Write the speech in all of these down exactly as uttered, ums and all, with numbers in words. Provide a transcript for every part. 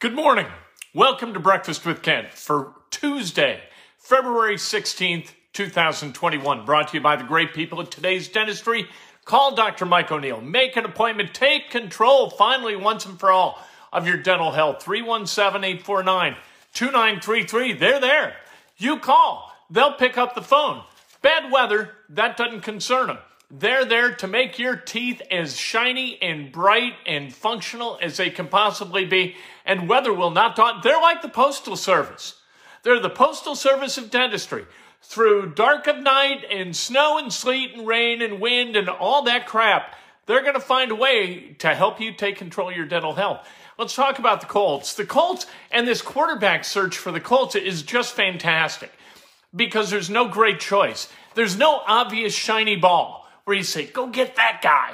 Good morning. Welcome to Breakfast with Kent for Tuesday, February sixteenth, two thousand twenty-one. Brought to you by the great people at Today's Dentistry. Call Doctor Mike O'Neill. Make an appointment. Take control, finally, once and for all, of your dental health. three one seven, eight four nine, two nine three three. They're there. You call. They'll pick up the phone. Bad weather, that doesn't concern them. They're there to make your teeth as shiny and bright and functional as they can possibly be. And weather will not daunt. They're like the Postal Service. They're the Postal Service of dentistry. Through dark of night and snow and sleet and rain and wind and all that crap, they're going to find a way to help you take control of your dental health. Let's talk about the Colts. The Colts and this quarterback search for the Colts is just fantastic because there's no great choice. There's no obvious shiny ball where you say, go get that guy.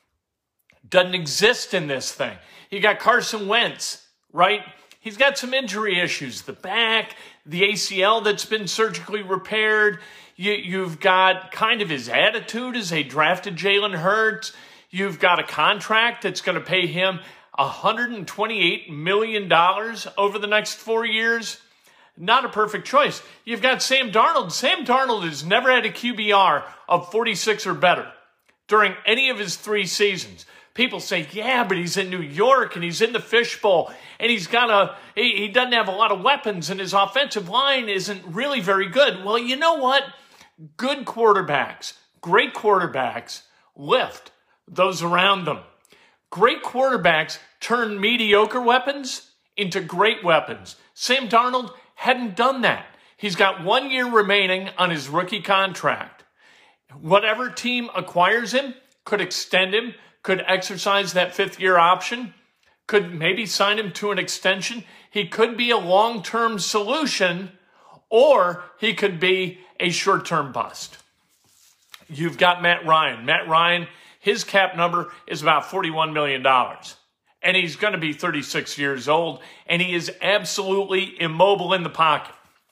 Doesn't exist in this thing. You got Carson Wentz, right? He's got some injury issues. The back, the A C L that's been surgically repaired. You, you've got kind of his attitude as they drafted Jalen Hurts. You've got a contract that's going to pay him one hundred twenty-eight million dollars over the next four years. Not a perfect choice. You've got Sam Darnold. Sam Darnold has never had a Q B R of forty-six or better during any of his three seasons. People say, yeah, but he's in New York and he's in the fishbowl and he's got a, he, he doesn't have a lot of weapons and his offensive line isn't really very good. Well, you know what? Good quarterbacks, great quarterbacks lift those around them. Great quarterbacks turn mediocre weapons into great weapons. Sam Darnold hadn't done that. He's got one year remaining on his rookie contract. Whatever team acquires him could extend him, could exercise that fifth year option, could maybe sign him to an extension. He could be a long-term solution, or he could be a short-term bust. You've got Matt Ryan. Matt Ryan, his cap number is about forty-one million dollars. And he's going to be thirty-six years old, and he is absolutely immobile in the pocket.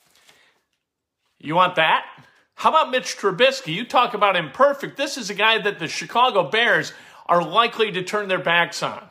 You want that? How about Mitch Trubisky? You talk about imperfect. This is a guy that the Chicago Bears are likely to turn their backs on.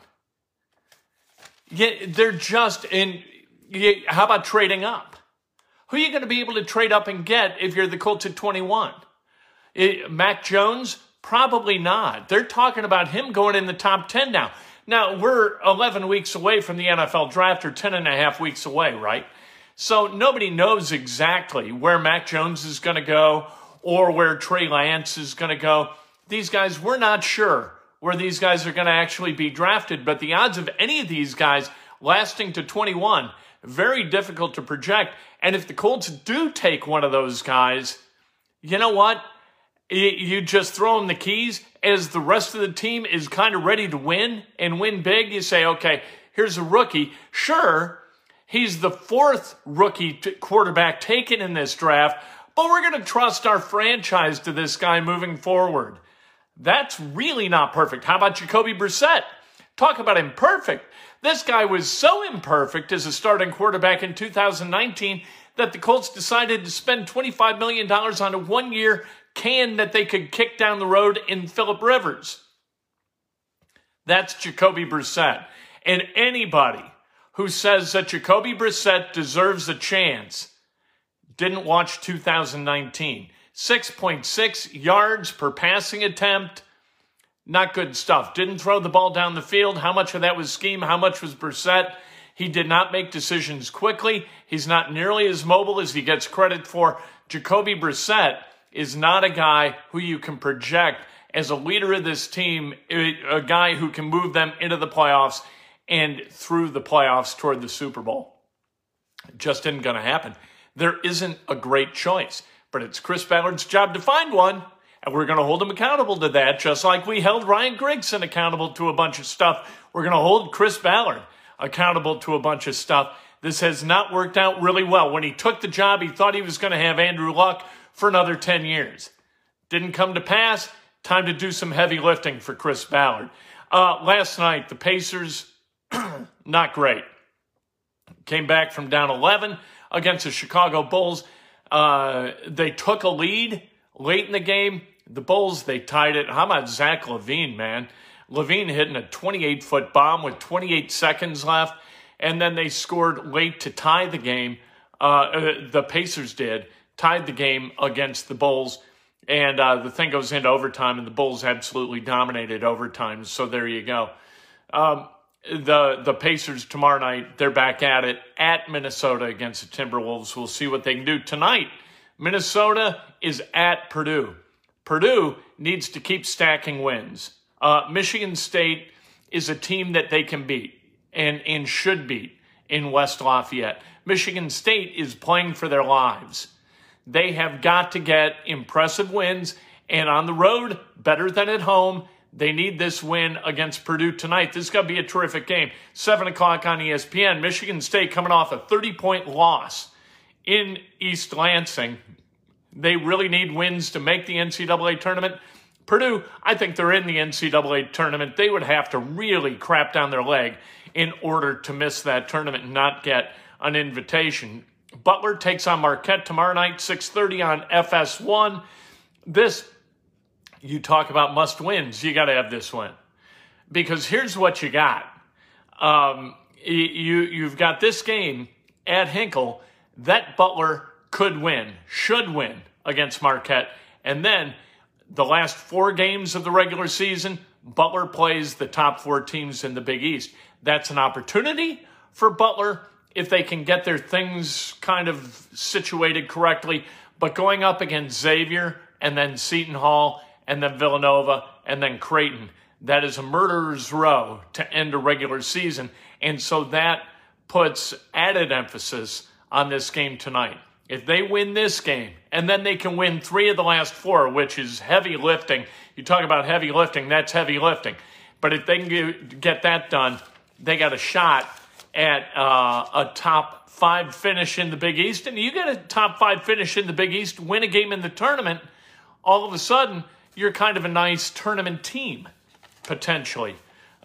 Yeah, they're just in. Yeah, how about trading up? Who are you going to be able to trade up and get if you're the Colts at twenty-one? It, Mac Jones? Probably not. They're talking about him going in the top ten now. Now, we're eleven weeks away from the N F L draft, or ten and a half weeks away, right? So nobody knows exactly where Mac Jones is going to go or where Trey Lance is going to go. These guys, we're not sure where these guys are going to actually be drafted, but the odds of any of these guys lasting to twenty-one, very difficult to project. And if the Colts do take one of those guys, you know what? You just throw them the keys as the rest of the team is kind of ready to win and win big. You say, okay, here's a rookie. Sure, he's the fourth rookie t- quarterback taken in this draft, but we're going to trust our franchise to this guy moving forward. That's really not perfect. How about Jacoby Brissett? Talk about imperfect. This guy was so imperfect as a starting quarterback in two thousand nineteen that the Colts decided to spend twenty-five million dollars on a one-year can that they could kick down the road in Phillip Rivers. That's Jacoby Brissett. And anybody who says that Jacoby Brissett deserves a chance didn't watch two thousand nineteen. six point six yards per passing attempt. Not good stuff. Didn't throw the ball down the field. How much of that was scheme? How much was Brissett? He did not make decisions quickly. He's not nearly as mobile as he gets credit for. Jacoby Brissett is not a guy who you can project as a leader of this team, a guy who can move them into the playoffs and through the playoffs toward the Super Bowl. It just isn't going to happen. There isn't a great choice, but it's Chris Ballard's job to find one, and we're going to hold him accountable to that, just like we held Ryan Grigson accountable to a bunch of stuff. We're going to hold Chris Ballard accountable to a bunch of stuff. This has not worked out really well. When he took the job, he thought he was going to have Andrew Luck for another ten years. Didn't come to pass. Time to do some heavy lifting for Chris Ballard. Uh, last night, the Pacers, not great. Came back from down eleven against the Chicago Bulls. Uh, they took a lead late in the game. The Bulls, they tied it. How about Zach LaVine, man? LaVine hitting a twenty-eight foot bomb with twenty-eight seconds left. and then they scored late to tie the game. Uh, uh, the Pacers did, tied the game against the Bulls, and uh, the thing goes into overtime, and the Bulls absolutely dominated overtime, so there you go. Um, the the Pacers tomorrow night, they're back at it at Minnesota against the Timberwolves. We'll see what they can do tonight. Minnesota is at Purdue. Purdue needs to keep stacking wins. Uh, Michigan State is a team that they can beat and, and should beat in West Lafayette. Michigan State is playing for their lives. They have got to get impressive wins, and on the road, better than at home. They need this win against Purdue tonight. This is going to be a terrific game. seven o'clock on E S P N. Michigan State coming off a thirty-point loss in East Lansing. They really need wins to make the N C double A tournament. Purdue, I think they're in the N C double A tournament. They would have to really crap down their leg in order to miss that tournament and not get an invitation. Butler takes on Marquette tomorrow night, six thirty on F S one. This, you talk about must-wins, you got to have this one. Because here's what you got. Um, you, you've got this game at Hinkle that Butler could win, should win against Marquette. And then the last four games of the regular season, Butler plays the top four teams in the Big East. That's an opportunity for Butler if they can get their things kind of situated correctly. But going up against Xavier and then Seton Hall and then Villanova and then Creighton, that is a murderer's row to end a regular season. And so that puts added emphasis on this game tonight. If they win this game, and then they can win three of the last four, which is heavy lifting. You talk about heavy lifting, that's heavy lifting. But if they can get that done, they got a shot at uh, a top five finish in the Big East. And you get a top five finish in the Big East, win a game in the tournament, all of a sudden, you're kind of a nice tournament team, potentially.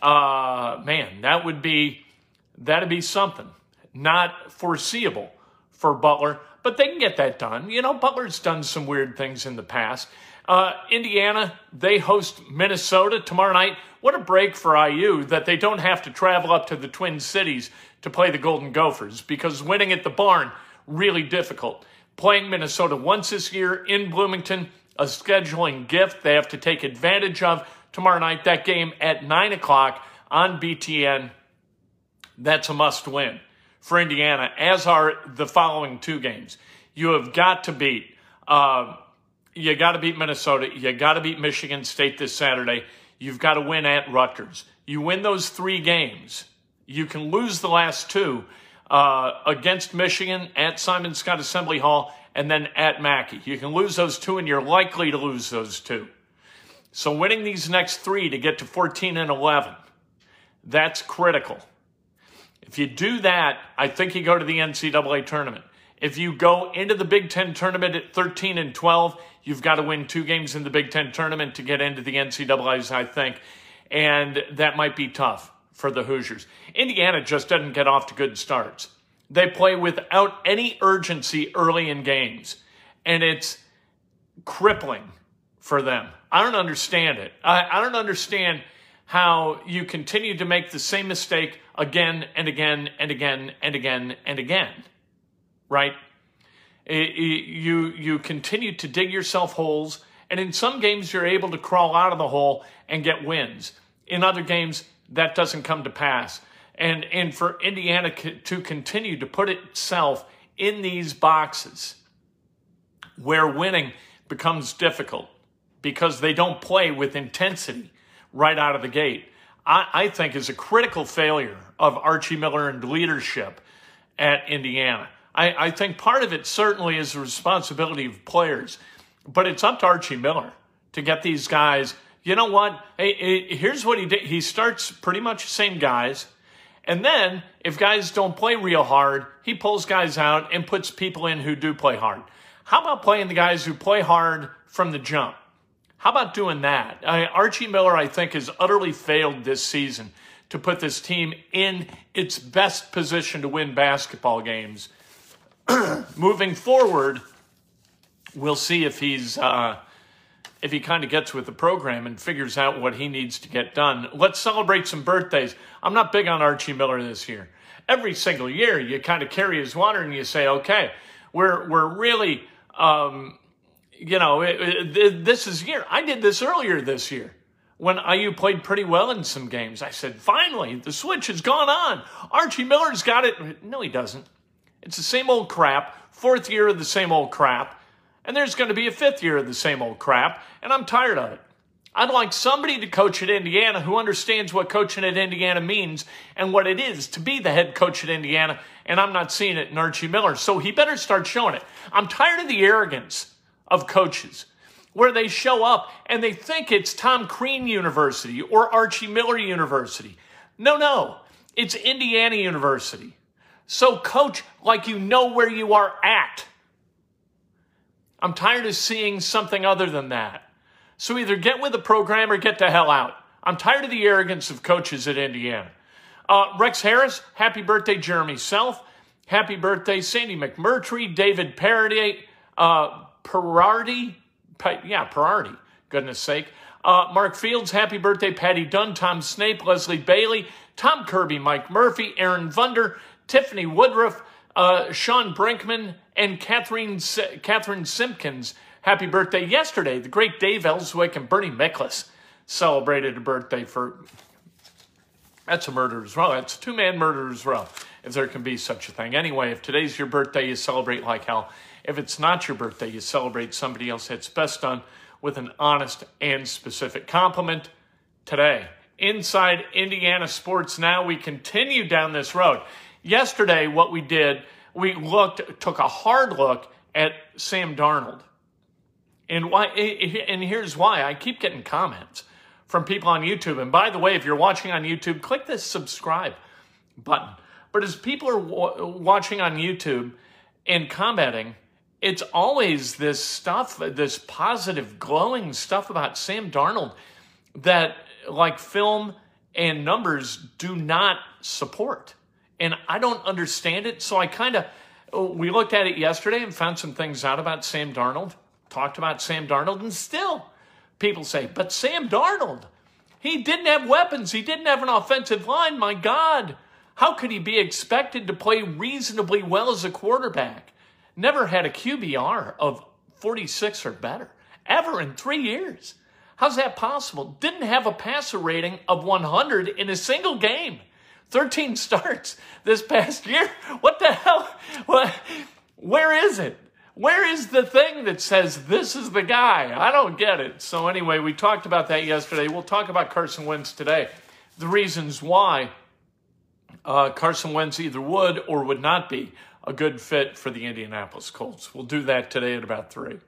Uh, man, that would be, that'd be something. Not foreseeable for Butler, but they can get that done. You know, Butler's done some weird things in the past. Uh, Indiana, they host Minnesota tomorrow night. What a break for I U that they don't have to travel up to the Twin Cities to play the Golden Gophers, because winning at the Barn, really difficult. Playing Minnesota once this year in Bloomington, a scheduling gift they have to take advantage of. Tomorrow night, that game at nine o'clock on B T N. That's a must-win for Indiana, as are the following two games. You have got to beat, uh, you got to beat Minnesota. You got to beat Michigan State this Saturday. You've got to win at Rutgers. You win those three games. You can lose the last two uh, against Michigan at Simon Skjodt Assembly Hall and then at Mackey. You can lose those two, and you're likely to lose those two. So winning these next three to get to fourteen and eleven, that's critical. If you do that, I think you go to the N C double A tournament. If you go into the Big Ten tournament at thirteen and twelve, you've got to win two games in the Big Ten tournament to get into the N C double A's, I think. And that might be tough for the Hoosiers. Indiana just doesn't get off to good starts. They play without any urgency early in games. And it's crippling for them. I don't understand it. I, I don't understand how you continue to make the same mistake again and again and again and again and again, right? It, it, you, you continue to dig yourself holes, and in some games you're able to crawl out of the hole and get wins. In other games, that doesn't come to pass. And, and for Indiana to continue to put itself in these boxes where winning becomes difficult because they don't play with intensity right out of the gate, I, I think is a critical failure of Archie Miller and leadership at Indiana. I, I think part of it certainly is the responsibility of players, but it's up to Archie Miller to get these guys. You know what? Hey, hey, here's what he did. He starts pretty much the same guys, and then if guys don't play real hard, he pulls guys out and puts people in who do play hard. How about playing the guys who play hard from the jump? How about doing that? I, Archie Miller, I think, has utterly failed this season to put this team in its best position to win basketball games. Moving forward, we'll see if he's uh, if he kind of gets with the program and figures out what he needs to get done. Let's celebrate some birthdays. I'm not big on Archie Miller this year. Every single year, you kind of carry his water and you say, okay, we're we're really, um, you know, it, it, this is year. I did this earlier this year when I U played pretty well in some games. I said, finally, the switch has gone on. Archie Miller's got it. No, he doesn't. It's the same old crap, fourth year of the same old crap. And there's going to be a fifth year of the same old crap, and I'm tired of it. I'd like somebody to coach at Indiana who understands what coaching at Indiana means and what it is to be the head coach at Indiana, and I'm not seeing it in Archie Miller, so he better start showing it. I'm tired of the arrogance of coaches where they show up and they think it's Tom Crean University or Archie Miller University. No, no, it's Indiana University. So coach like you know where you are at. I'm tired of seeing something other than that. So either get with the program or get the hell out. I'm tired of the arrogance of coaches at Indiana. Uh, Rex Harris, happy birthday, Jeremy Self. Happy birthday, Sandy McMurtry, David Parody, uh, Perardi, pa- yeah, Perardi, goodness sake. Uh, Mark Fields, happy birthday, Patty Dunn, Tom Snape, Leslie Bailey, Tom Kirby, Mike Murphy, Aaron Vunder, Tiffany Woodruff, uh, Sean Brinkman, and Catherine, Catherine Simpkins. Happy birthday yesterday. The great Dave Ellswick and Bernie Miklasz celebrated a birthday for... That's a murderer's row. That's a two-man murderer's row, if there can be such a thing. Anyway, if today's your birthday, you celebrate like hell. If it's not your birthday, you celebrate somebody else. It's best done with an honest and specific compliment. Today, inside Indiana Sports Now, we continue down this road. Yesterday, what we did, we looked, took a hard look at Sam Darnold. And why? And here's why. I keep getting comments from people on YouTube. And by the way, if you're watching on YouTube, click this subscribe button. But as people are watching on YouTube and commenting, it's always this stuff, this positive, glowing stuff about Sam Darnold that, like, film and numbers do not support. And I don't understand it. So I kind of, we looked at it yesterday and found some things out about Sam Darnold, talked about Sam Darnold, and still people say, but Sam Darnold, he didn't have weapons. He didn't have an offensive line. My God, how could he be expected to play reasonably well as a quarterback? Never had a Q B R of forty-six or better, ever in three years. How's that possible? Didn't have a passer rating of one hundred in a single game. thirteen starts this past year. What the hell? What? Where is it? Where is the thing that says this is the guy? I don't get it. So anyway, we talked about that yesterday. We'll talk about Carson Wentz today. The reasons why uh, Carson Wentz either would or would not be a good fit for the Indianapolis Colts. We'll do that today at about three.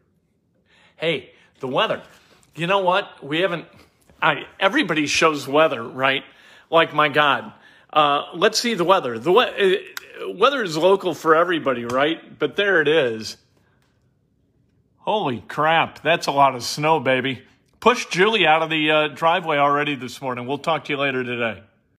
Hey, the weather. You know what? We haven't... I, everybody shows weather, right? Like, my God. Uh, let's see the weather. The we- weather is local for everybody, right? But there it is. Holy crap. That's a lot of snow, baby. Pushed Julie out of the uh, driveway already this morning. We'll talk to you later today.